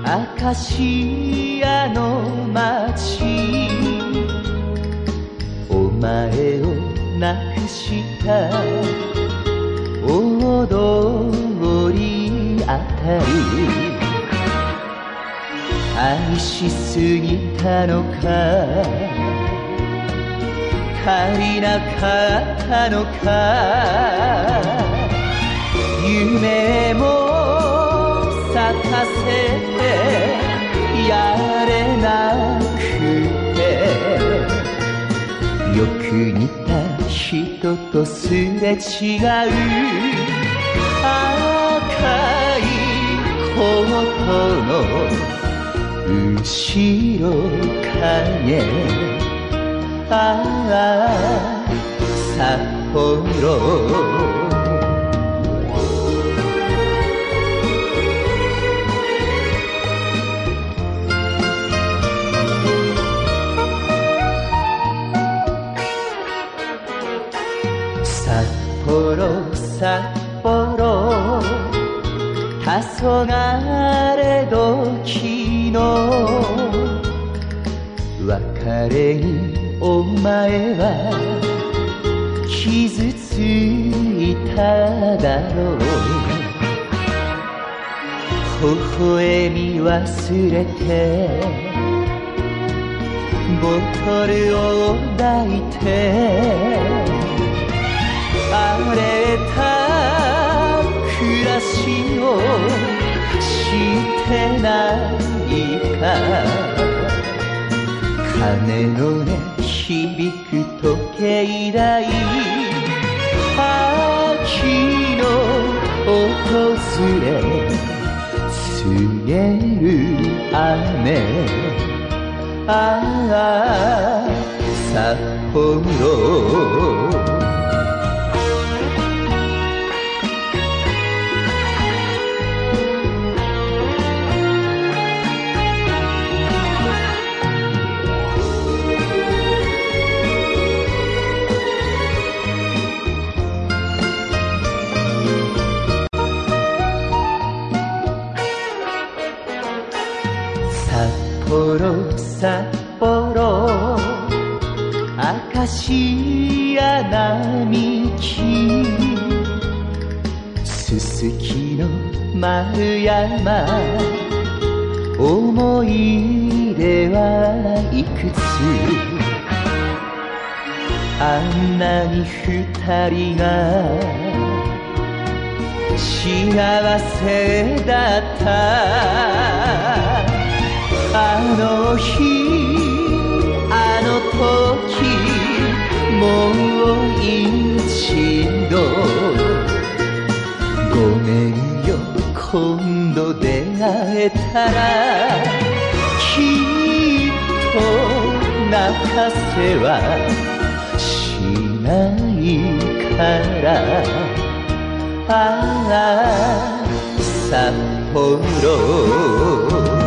アカシアの街、お前を亡くした大通りあたり、愛しすぎたのか足りなかったのか、夢も咲かせてやれなくて、よく似た人とすれ違う赤いコートの後ろ影、ああ札幌。札幌札幌、黄昏時の別れにお前は傷ついただろう。微笑み忘れてボトルを抱いて、荒れた暮らしをしてないか、鐘の音響く時計台、秋の訪れ告げる雨、ああ札幌。札幌札幌、アカシア並木、すすきの丸山、思い出はいくつ、あんなに二人が幸せだった。あの日あの時もう一度、ごめんよ今度出会えたら、きっと泣かせはしないから、ああ札幌。